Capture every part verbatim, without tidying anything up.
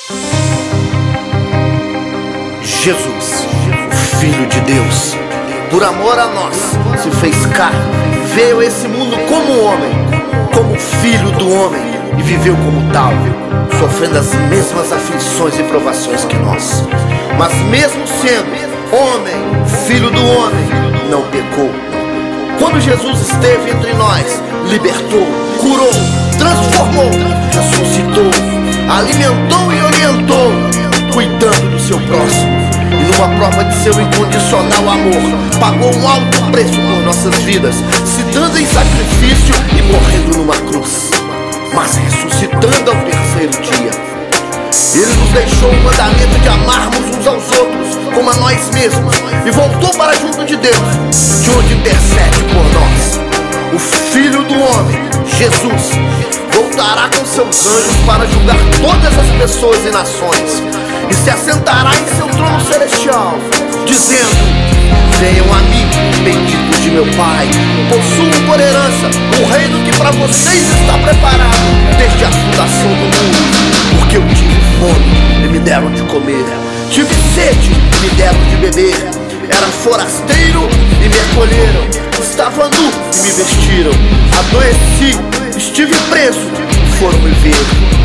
Jesus, o Filho de Deus, por amor a nós, se fez carne, veio a esse mundo como homem, como filho do homem, e viveu como tal, sofrendo as mesmas aflições e provações que nós. Mas mesmo sendo homem, filho do homem, não pecou. Quando Jesus esteve entre nós, libertou, curou, transformou, ressuscitou, alimentou e orientou, cuidando do seu próximo. E numa prova de seu incondicional amor, pagou um alto preço por nossas vidas, se dando em sacrifício e morrendo numa cruz, mas ressuscitando ao terceiro dia. Ele nos deixou o mandamento de amarmos uns aos outros como a nós mesmos, e voltou para junto de Deus, de onde intercede por nós. O Filho do Homem, Jesus, voltará com seus anjos para julgar todas as pessoas e nações, e se assentará em seu trono celestial, dizendo: venham a mim, benditos de meu Pai, possuam por herança o reino que para vocês está preparado desde a fundação do mundo. Porque eu tive fome e me deram de comer, tive sede e me deram de beber, era forasteiro e me acolheram, estava nu e me vestiram, adoeci, estive preso e foram me ver.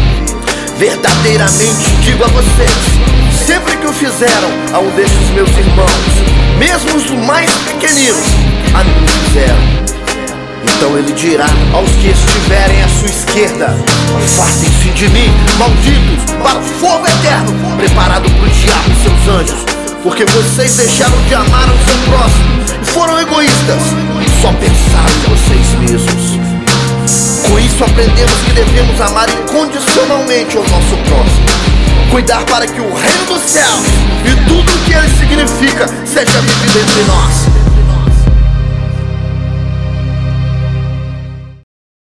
Verdadeiramente digo a vocês, sempre que o fizeram a um destes meus irmãos, mesmo os mais pequeninos, a mim o fizeram. Então ele dirá aos que estiverem à sua esquerda: afastem-se de mim, malditos, para o fogo eterno, preparado para o diabo e seus anjos. Porque vocês deixaram de amar o seu próximo e foram egoístas, só pensaram em vocês mesmos. Com isso aprendemos que devemos amar incondicionalmente o nosso próximo, cuidar para que o reino dos céus e tudo o que ele significa seja vivido entre nós.